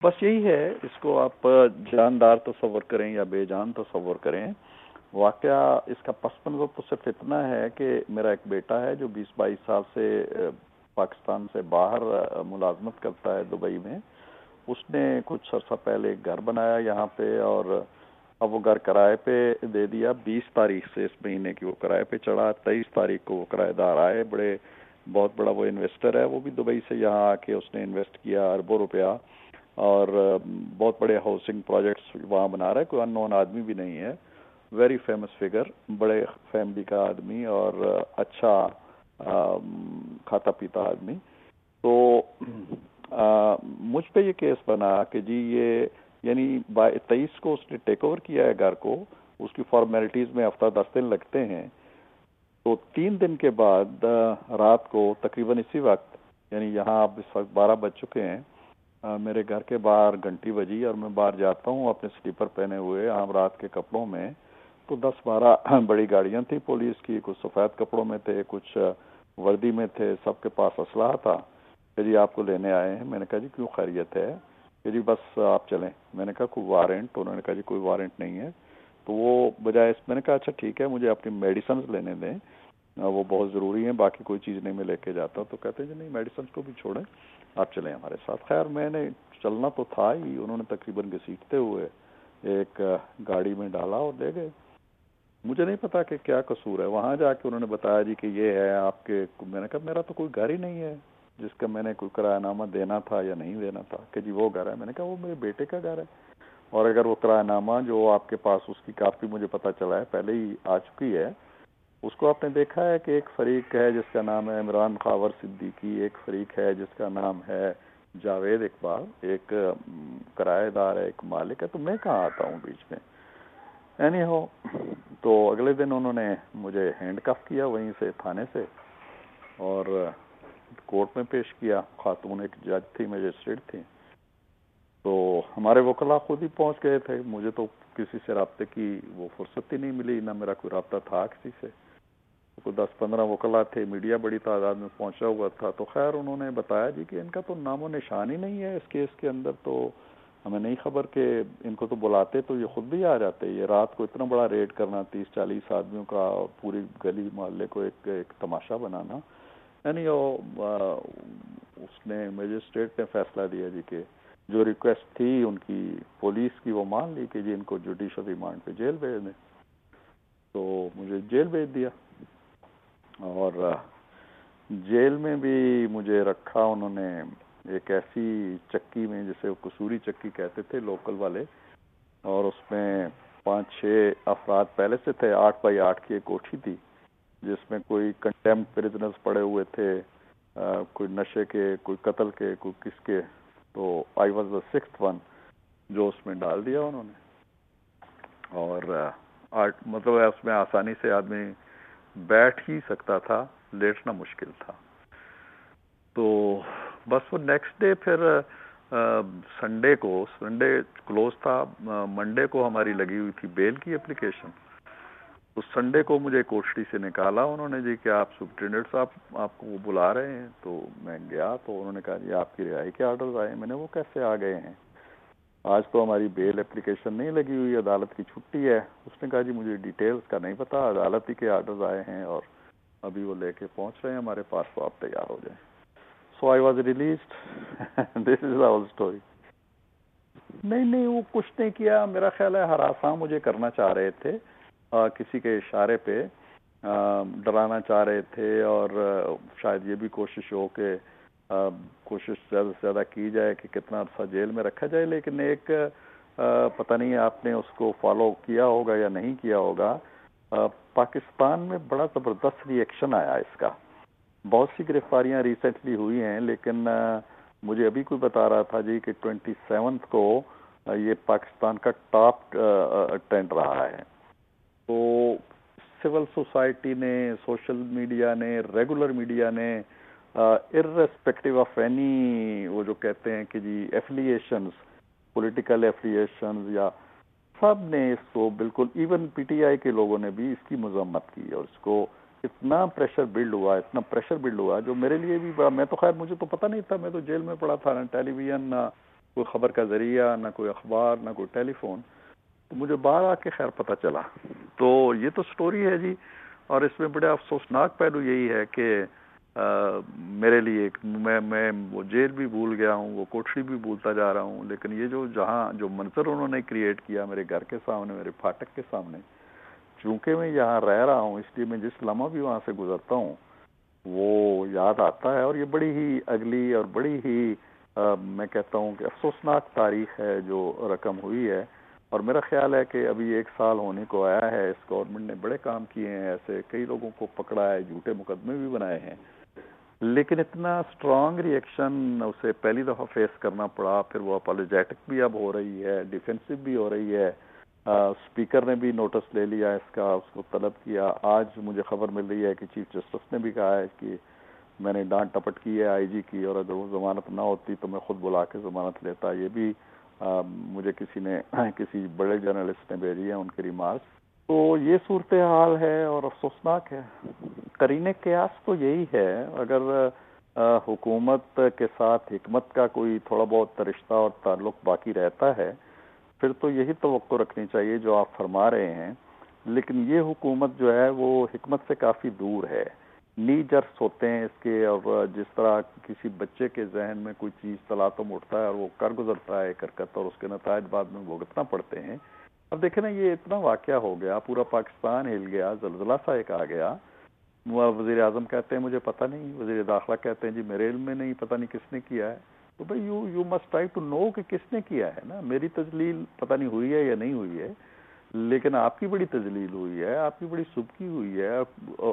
بس یہی ہے، اس کو آپ جاندار تصور کریں یا بے جان تصور کریں. واقعہ اس کا پس منظر تو صرف اتنا ہے کہ میرا ایک بیٹا ہے جو 20-22 سال سے پاکستان سے باہر ملازمت کرتا ہے دبئی میں. اس نے کچھ عرصہ پہلے ایک گھر بنایا یہاں پہ، اور اب وہ گھر کرائے پہ دے دیا. 20 تاریخ سے اس مہینے کی وہ کرائے پہ چڑھا. 23 تاریخ کو وہ کرایہ دار آئے. بہت بڑا وہ انویسٹر ہے، وہ بھی دبئی سے یہاں آ کے اس نے انویسٹ کیا اربوں روپیہ، اور بہت بڑے ہاؤسنگ پروجیکٹس وہاں بنا رہا ہے. کوئی ان نون آدمی بھی نہیں ہے، ویری فیمس فگر، بڑے فیملی کا آدمی اور اچھا کھاتا پیتا آدمی. تو مجھ پہ یہ کیس بنا کہ جی یہ یعنی 23 کو اس نے ٹیک اوور کیا ہے گھر کو. اس کی فارمیلٹیز میں ہفتہ 10 دن لگتے ہیں. تو 3 دن کے بعد رات کو تقریباً اسی وقت، یعنی یہاں اب اس وقت 12 بج چکے ہیں، میرے گھر کے باہر گھنٹی بجی اور میں باہر جاتا ہوں اپنے سلیپر پہنے ہوئے عام رات کے کپڑوں میں. تو 10-12 بڑی گاڑیاں تھیں پولیس کی، کچھ سفید کپڑوں میں تھے، کچھ وردی میں تھے، سب کے پاس اسلحہ تھا. کہ جی آپ کو لینے آئے ہیں. میں نے کہا جی کیوں خیریت ہے؟ کہ جی بس آپ چلیں. میں نے کہا کوئی وارنٹ؟ انہوں نے کہا جی کوئی وارنٹ نہیں ہے. تو وہ بجائے میں نے کہا اچھا ٹھیک ہے مجھے اپنی میڈیسنز لینے دیں، وہ بہت ضروری ہیں، باقی کوئی چیز نہیں میں لے کے جاتا. تو کہتے ہیں جی نہیں میڈیسنز کو بھی چھوڑیں، آپ چلیں ہمارے ساتھ. خیر میں نے چلنا تو تھا ہی. انہوں نے تقریباً گھسیٹتے ہوئے ایک گاڑی میں ڈالا اور لے گئے. مجھے نہیں پتا کہ کیا قصور ہے. وہاں جا کے انہوں نے بتایا جی کہ یہ ہے آپ کے. میں نے کہا میرا تو کوئی گھر ہی نہیں ہے جس کا میں نے کوئی کرایہ نامہ دینا تھا یا نہیں دینا تھا. کہ جی وہ گھر ہے. میں نے کہا وہ میرے بیٹے کا گھر ہے، اور اگر وہ کرایہ نامہ جو آپ کے پاس اس کی کاپی مجھے پتا چلا ہے پہلے ہی آ چکی ہے، اس کو آپ نے دیکھا ہے کہ ایک فریق ہے جس کا نام ہے عمران خاور صدیقی، ایک فریق ہے جس کا نام ہے جاوید اقبال، ایک کرایہ دار ہے، ایک مالک ہے. تو میں کہاں آتا ہوں بیچ میں؟ اینی ہو، تو اگلے دن انہوں نے مجھے ہینڈ کف کیا وہیں سے تھانے سے اور کورٹ میں پیش کیا. خاتون ایک جج تھی، مجسٹریٹ تھی. تو ہمارے وکلاء خود ہی پہنچ گئے تھے. مجھے تو کسی سے رابطے کی وہ فرصت ہی نہیں ملی، نہ میرا کوئی رابطہ تھا کسی سے. کوئی 10-15 وکلاء تھے، میڈیا بڑی تعداد میں پہنچا ہوا تھا. تو خیر انہوں نے بتایا جی کہ ان کا تو نام و نشان ہی نہیں ہے اس کیس کے اندر. تو ہمیں نہیں خبر کہ ان کو تو بلاتے تو یہ خود بھی آ جاتے. یہ رات کو اتنا بڑا ریڈ کرنا 30-40 آدمیوں کا، پوری گلی محلے کو ایک تماشا بنانا. یعنی اس نے مجسٹریٹ نے فیصلہ دیا جی کہ جو ریکویسٹ تھی ان کی پولیس کی وہ مان لی کہ جی ان کو جوڈیشل ریمانڈ پہ جیل بھیج دیں. تو مجھے جیل بھیج دیا، اور جیل میں بھی مجھے رکھا انہوں نے ایک ایسی چکی میں جسے قصوری چکی کہتے تھے لوکل والے، اور اس میں 5-6 افراد پہلے سے تھے. 8x8 کی ایک کوٹھی تھی جس میں کوئی کنٹیمپٹ پریزنرز پڑے ہوئے تھے، کوئی نشے کے، کوئی قتل کے، کوئی کس کے. تو I was the 6th one جو اس میں ڈال دیا انہوں نے. اور مطلب اس میں آسانی سے آدمی بیٹھ ہی سکتا تھا، لیٹنا مشکل تھا. تو بس وہ نیکسٹ ڈے پھر سنڈے کلوز تھا. منڈے کو ہماری لگی ہوئی تھی بیل کی اپلیکیشن. تو سنڈے کو مجھے کوٹڑی سے نکالا انہوں نے جی کہ آپ سپرنٹینڈنٹ صاحب آپ کو وہ بلا رہے ہیں. تو میں گیا تو انہوں نے کہا جی آپ کی رہائی کے آرڈرز آئے ہیں. میں نے وہ کیسے آ گئے ہیں؟ آج تو ہماری بیل اپلیکیشن نہیں لگی ہوئی، عدالت کی چھٹی ہے. اس نے کہا جی مجھے ڈیٹیلز کا نہیں پتا، عدالت ہی کے آرڈرز آئے ہیں اور ابھی وہ لے کے پہنچ رہے ہیں ہمارے پاس، تو آپ تیار ہو جائیں. So I was released. This is the whole story. نہیں وہ کچھ نہیں کیا. میرا خیال ہے ہراساں مجھے کرنا چاہ رہے تھے، کسی کے اشارے پہ ڈرانا چاہ رہے تھے، اور شاید یہ بھی کوشش ہو کہ کوشش زیادہ سے زیادہ کی جائے کہ کتنا عرصہ جیل میں رکھا جائے. لیکن ایک پتہ نہیں آپ نے اس کو فالو کیا ہوگا یا نہیں کیا ہوگا، پاکستان میں بڑا زبردست ری ایکشن آیا اس کا. بہت سی گرفتاریاں ریسنٹلی ہوئی ہیں، لیکن مجھے ابھی کوئی بتا رہا تھا جی کہ 27 کو یہ پاکستان کا ٹاپ ٹرینڈ رہا ہے. تو سول سوسائٹی نے، سوشل میڈیا نے، ریگولر میڈیا نے، ارریسپیکٹو آف اینی وہ جو کہتے ہیں کہ جی ایفیلیشنز، پولیٹیکل ایفیلیشنز، یا سب نے اس کو بالکل، ایون پی ٹی آئی کے لوگوں نے بھی اس کی مذمت کی. اور اس کو اتنا پریشر بلڈ ہوا جو میرے لیے بھی بڑا، میں تو خیر مجھے تو پتہ نہیں تھا، میں تو جیل میں پڑا تھا، نہ ٹیلی ویژن، نہ کوئی خبر کا ذریعہ، نہ کوئی اخبار، نہ کوئی ٹیلی فون. تو مجھے باہر آ کے خیر پتہ چلا. تو یہ تو سٹوری ہے جی. اور اس میں بڑے افسوسناک پہلو یہی ہے کہ میرے لیے میں وہ جیل بھی بھول گیا ہوں، وہ کوٹھری بھی بھولتا جا رہا ہوں. لیکن یہ جو منظر انہوں نے کریٹ کیا میرے گھر کے سامنے، میرے پھاٹک کے سامنے، چونکہ میں یہاں رہ رہا ہوں اس لیے میں جس لمحہ بھی وہاں سے گزرتا ہوں وہ یاد آتا ہے. اور یہ بڑی ہی اگلی اور بڑی ہی میں کہتا ہوں کہ افسوسناک تاریخ ہے جو رقم ہوئی ہے. اور میرا خیال ہے کہ ابھی 1 سال ہونے کو آیا ہے. اس گورنمنٹ نے بڑے کام کیے ہیں، ایسے کئی لوگوں کو پکڑا ہے، جھوٹے مقدمے بھی بنائے ہیں، لیکن اتنا سٹرانگ ریئیکشن اسے پہلی دفعہ فیس کرنا پڑا. پھر وہ اپالوجیٹک بھی اب ہو رہی ہے، ڈیفینسو بھی ہو رہی ہے. اسپیکر نے بھی نوٹس لے لیا اس کا، اس کو طلب کیا. آج مجھے خبر مل رہی ہے کہ چیف جسٹس نے بھی کہا ہے کہ میں نے ڈانٹ ٹپٹ کی ہے آئی جی کی، اور اگر وہ ضمانت نہ ہوتی تو میں خود بلا کے ضمانت لیتا. یہ بھی مجھے کسی بڑے جرنلسٹ نے بھیجی ہے ان کے ریمارکس. تو یہ صورتحال ہے اور افسوسناک ہے. قرین قیاس تو یہی ہے، اگر حکومت کے ساتھ حکمت کا کوئی تھوڑا بہت رشتہ اور تعلق باقی رہتا ہے پھر تو یہی توقع رکھنی چاہیے جو آپ فرما رہے ہیں. لیکن یہ حکومت جو ہے وہ حکمت سے کافی دور ہے. نی جرس ہوتے ہیں اس کے، اور جس طرح کسی بچے کے ذہن میں کوئی چیز تلاطم اٹھتا ہے اور وہ کر گزرتا ہے ایک حرکت، اور اس کے نتائج بعد میں بھگتنا پڑتے ہیں. اب دیکھیں نا، یہ اتنا واقعہ ہو گیا، پورا پاکستان ہل گیا، زلزلہ سا ایک آ گیا. وزیر اعظم کہتے ہیں مجھے پتہ نہیں، وزیر داخلہ کہتے ہیں جی میرے علم میں نہیں، پتہ نہیں کس نے کیا ہے. تو بھائی you must try to know کہ کس نے کیا ہے نا. میری تجلیل پتہ نہیں ہوئی ہے یا نہیں ہوئی ہے، لیکن آپ کی بڑی تجلیل ہوئی ہے، آپ کی بڑی سبکی ہوئی ہے.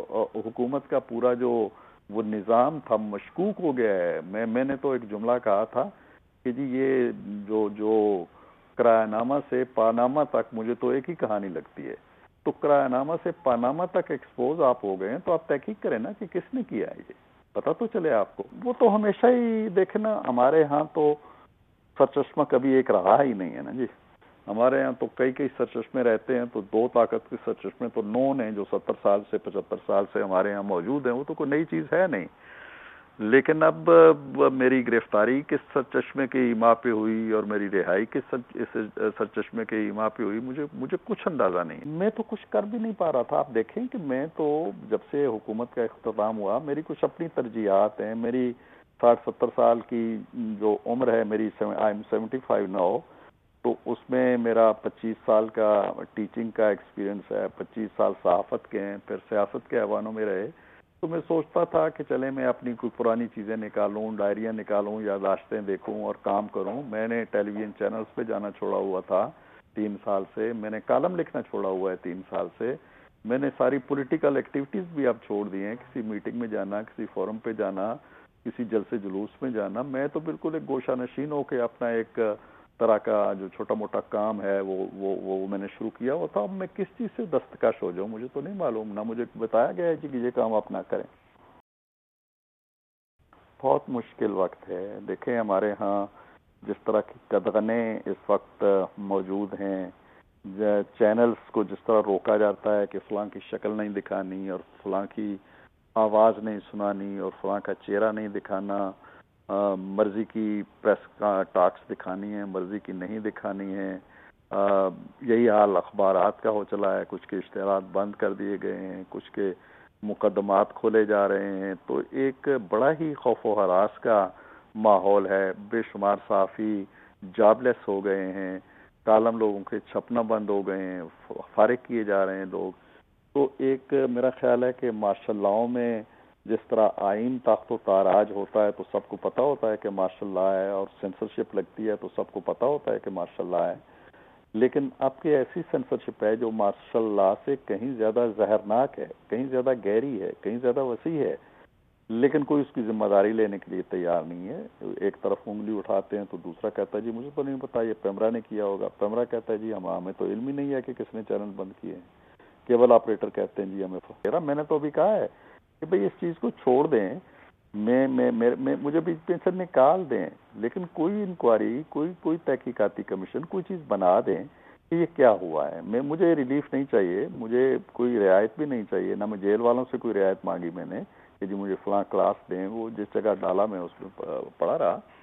حکومت کا پورا جو وہ نظام تھا مشکوک ہو گیا ہے. میں نے تو ایک جملہ کہا تھا کہ جی یہ جو کرایہ نامہ سے پانامہ تک مجھے تو ایک ہی کہانی لگتی ہے. تو کرایہ نامہ سے پانامہ تک ایکسپوز آپ ہو گئے ہیں تو آپ تحقیق کریں نا کہ کس نے کیا ہے، یہ پتہ تو چلے آپ کو. وہ تو ہمیشہ ہی دیکھیں نا، ہمارے ہاں تو سرچشمہ کبھی ایک رہا ہی نہیں ہے نا جی. ہمارے ہاں تو کئی سرچشمے رہتے ہیں، تو 2 طاقت کے سرچشمے تو نون ہیں جو 70 سال سے 75 سال سے ہمارے ہاں موجود ہیں. وہ تو کوئی نئی چیز ہے نہیں. لیکن اب میری گرفتاری کس سرچشمے کے ایما پہ ہوئی اور میری رہائی کس سرچشمے کے ایما پہ ہوئی، مجھے کچھ اندازہ نہیں. میں تو کچھ کر بھی نہیں پا رہا تھا. آپ دیکھیں کہ میں تو جب سے حکومت کا اختتام ہوا میری کچھ اپنی ترجیحات ہیں. میری 60-70 سال کی جو عمر ہے میری، آئی ایم 75 ناؤ، تو اس میں میرا 25 سال کا ٹیچنگ کا ایکسپیرینس ہے، 25 سال صحافت کے ہیں، پھر سیاست کے ایوانوں میں رہے. تو میں سوچتا تھا کہ چلے میں اپنی کوئی پرانی چیزیں نکالوں، ڈائریاں نکالوں، یادداشتیں دیکھوں اور کام کروں. میں نے ٹیلی ویژن چینلز پہ جانا چھوڑا ہوا تھا 3 سال سے. میں نے کالم لکھنا چھوڑا ہوا ہے 3 سال سے. میں نے ساری پولیٹیکل ایکٹیویٹیز بھی اب چھوڑ دی ہیں، کسی میٹنگ میں جانا، کسی فورم پہ جانا، کسی جلسے جلوس میں جانا. میں تو بالکل ایک گوشہ نشین ہو کے اپنا ایک طرح کا جو چھوٹا موٹا کام ہے وہ میں نے شروع کیا ہوا تھا. اب میں کس چیز سے دستکش ہو جاؤں مجھے تو نہیں معلوم، نہ مجھے بتایا گیا ہے کہ یہ کام آپ نہ کریں. بہت مشکل وقت ہے. دیکھیں ہمارے ہاں جس طرح کی قدغنیں اس وقت موجود ہیں، چینلز کو جس طرح روکا جاتا ہے کہ فلاں کی شکل نہیں دکھانی اور فلاں کی آواز نہیں سنانی اور فلاں کا چہرہ نہیں دکھانا، مرضی کی پریس ٹاکس دکھانی ہے، مرضی کی نہیں دکھانی ہے. یہی حال اخبارات کا ہو چلا ہے. کچھ کے اشتہارات بند کر دیے گئے ہیں، کچھ کے مقدمات کھولے جا رہے ہیں. تو ایک بڑا ہی خوف و ہراس کا ماحول ہے. بے شمار صحافی جاب لیس ہو گئے ہیں، کالم لوگوں کے چھپنا بند ہو گئے ہیں، فارغ کیے جا رہے ہیں لوگ. تو ایک میرا خیال ہے کہ مارشل لاؤ میں جس طرح آئین تخت و تاراج ہوتا ہے تو سب کو پتہ ہوتا ہے کہ مارشل لا ہے، اور سینسرشپ لگتی ہے تو سب کو پتہ ہوتا ہے کہ مارشل لا ہے. لیکن اب کی ایسی سینسرشپ ہے جو مارشل لا سے کہیں زیادہ زہرناک ہے، کہیں زیادہ گہری ہے، کہیں زیادہ وسیع ہے، لیکن کوئی اس کی ذمہ داری لینے کے لیے تیار نہیں ہے. ایک طرف انگلی اٹھاتے ہیں تو دوسرا کہتا ہے جی مجھے تو نہیں پتا، یہ پیمرا نے کیا ہوگا. پیمرا کہتا ہے جی ہمیں تو علم ہی نہیں ہے کہ کس نے چینل بند کیے ہیں. کیبل آپریٹر کہتے ہیں جی ہمیں. میں نے تو ابھی کہا ہے کہ بھئی اس چیز کو چھوڑ دیں، مجھے بھی پینشن نکال دیں، لیکن کوئی انکوائری، کوئی تحقیقاتی کمیشن، کوئی چیز بنا دیں کہ یہ کیا ہوا ہے. مجھے ریلیف نہیں چاہیے، مجھے کوئی رعایت بھی نہیں چاہیے، نہ میں جیل والوں سے کوئی رعایت مانگی میں نے کہ جی مجھے فلاں کلاس دیں. وہ جس جگہ ڈالا میں اس میں پڑا رہا.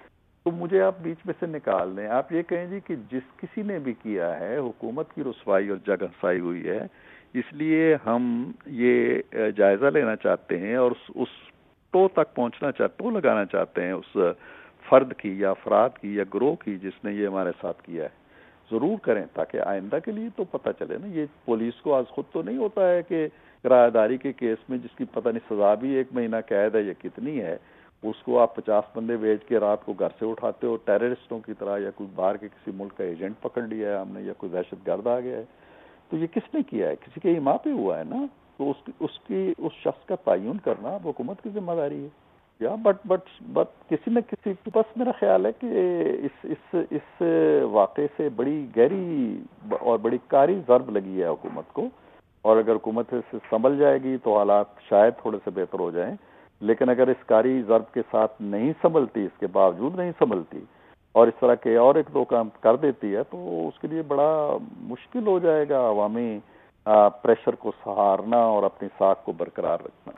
تو مجھے آپ بیچ میں سے نکال دیں. آپ یہ کہیں جی کہ جس کسی نے بھی کیا ہے حکومت کی رسوائی اور جگہ ہنسائی ہوئی ہے، اس لیے ہم یہ جائزہ لینا چاہتے ہیں اور اس ٹو تک ٹو لگانا چاہتے ہیں اس فرد کی یا افراد کی یا گروہ کی جس نے یہ ہمارے ساتھ کیا ہے. ضرور کریں تاکہ آئندہ کے لیے تو پتہ چلے نا. یہ پولیس کو آج خود تو نہیں ہوتا ہے کہ کرایہ داری کے کیس میں جس کی پتہ نہیں سزا بھی 1 مہینہ قید ہے یا کتنی ہے، اس کو آپ 50 بندے بھیج کے رات کو گھر سے اٹھاتے ہو ٹیررسٹوں کی طرح، یا کوئی باہر کے کسی ملک کا ایجنٹ پکڑ لیا ہے ہم نے، یا کوئی دہشت گرد آ گیا ہے. تو یہ کس نے کیا ہے؟ کسی کے ایما پہ ہوا ہے نا. تو اس شخص کا تعین کرنا اب حکومت کی ذمہ داری ہے. یا بٹ کسی نہ کسی، بس میرا خیال ہے کہ اس واقعے سے بڑی گہری اور بڑی کاری ضرب لگی ہے حکومت کو، اور اگر حکومت سے سنبھل جائے گی تو حالات شاید تھوڑے سے بہتر ہو جائیں. لیکن اگر اس کاری ضرب کے ساتھ نہیں سنبھلتی، اس کے باوجود نہیں سنبھلتی اور اس طرح کے اور 1-2 کام کر دیتی ہے، تو اس کے لیے بڑا مشکل ہو جائے گا عوامی پریشر کو سہارنا اور اپنی ساکھ کو برقرار رکھنا.